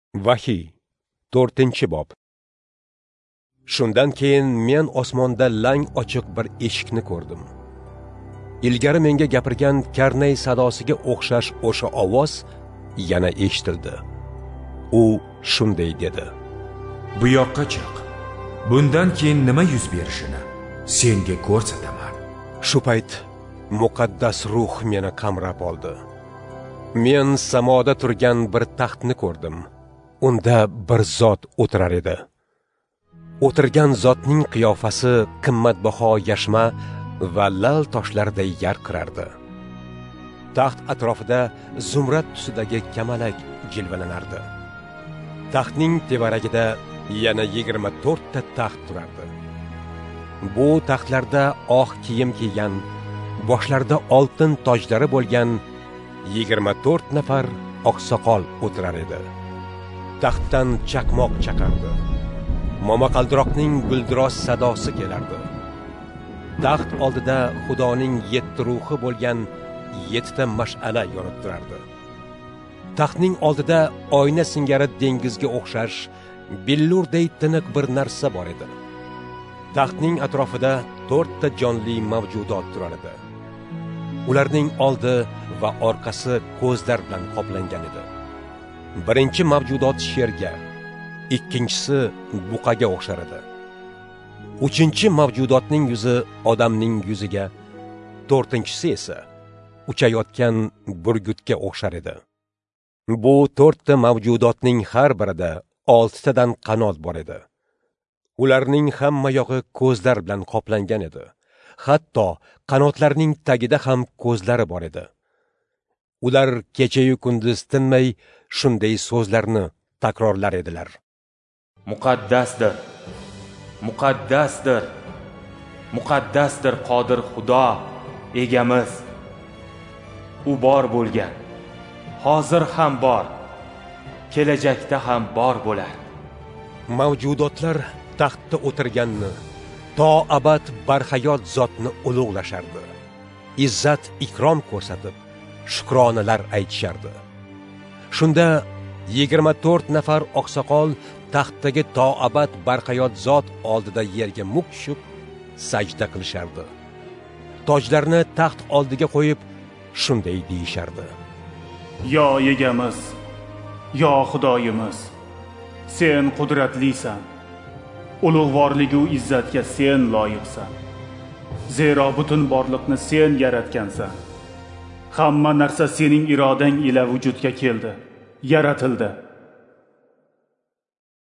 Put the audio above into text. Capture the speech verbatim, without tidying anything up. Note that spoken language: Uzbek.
Vahiy to'rtinchi bob. Shundan keyin men osmonda lang ochiq bir eshikni ko'rdim. Ilgari menga gapirgan karnay sadosiga o'xshash o'sha ovoz yana eshitildi. U shunday dedi: Bu yoqqa chiq. Bundan keyin nima yuz berishini senga ko'rsataman. Shu payt muqaddas ruh meni qamrab oldi. Men samoda turgan bir taxtni ko'rdim. Unda bir zot o'tirar edi. O'tirgan zotning qiyofasi qimmatbaho yashma va lal toshlarday yarqirardi. Taxt atrofida zumrad tusidagi kamalak jilvalanardi. Taxtning tevaragida yana yigirma to'rt ta taxt turardi. Bu taxtlarda oq kiyim kiygan, boshlarida oltin tojlari bo'lgan yigirma to'rt nafar oqsoqol o'tirar edi. Taxtdan chaqmoq chaqardi. Momaqaldiroqning guldiroz sadosi kelardi. Taxt oldida Xudoning yetti ruhi bo'lgan yettita mash'ala yonib turardi. Taxtning oldida oyna singari dengizga o'xshash billurday tiniq bir narsa bor edi. Taxtning atrofida to'rtta jonli mavjudot turar edi. Ularning oldi va orqasi ko'zlar bilan qoplangan edi. Birinchi mavjudot sherga, ikkinchisi buqaga o'xshar edi. Uchinchi mavjudotning yuzi odamning yuziga, to'rtinchisi esa uchayotgan burgutga o'xshar edi. Bu to'rtta mavjudotning har birida oltitadan qanot bor edi. Ularning hamma yog'i ko'zlar bilan qoplangan edi. Hatto qanotlarning tagida ham ko'zlari bor edi. Ular kecha-yu kunduz tinmay shunday so'zlarni takrorlar edilar. Muqaddasdir, muqaddasdir, muqaddasdir Qodir Xudo, egamiz. U bor bo'lgan, hozir ham bor, kelajakda ham bor bo'lar. Mavjudotlar taxtda o'tirganni, to abad barhayot zotni ulug'lashardi. Izzat ikrom ko'rsatib, shukronalar aytishardi. Shunda yigirma to'rt nafar oqsoqol taxtdagi to abad barhayot zot oldida yerga muk tushib sajda qilishardi. Tojlarni taxt oldiga qo'yib shunday deyishardi: Yo egamiz, yo Xudoyimiz, sen qudratlisan. Ulug'vorlik u izzatga sen loyiqsan. Zero butun borliqni sen yaratgansan. Hamma narsa sening irodang ila vujudga keldi, yaratildi.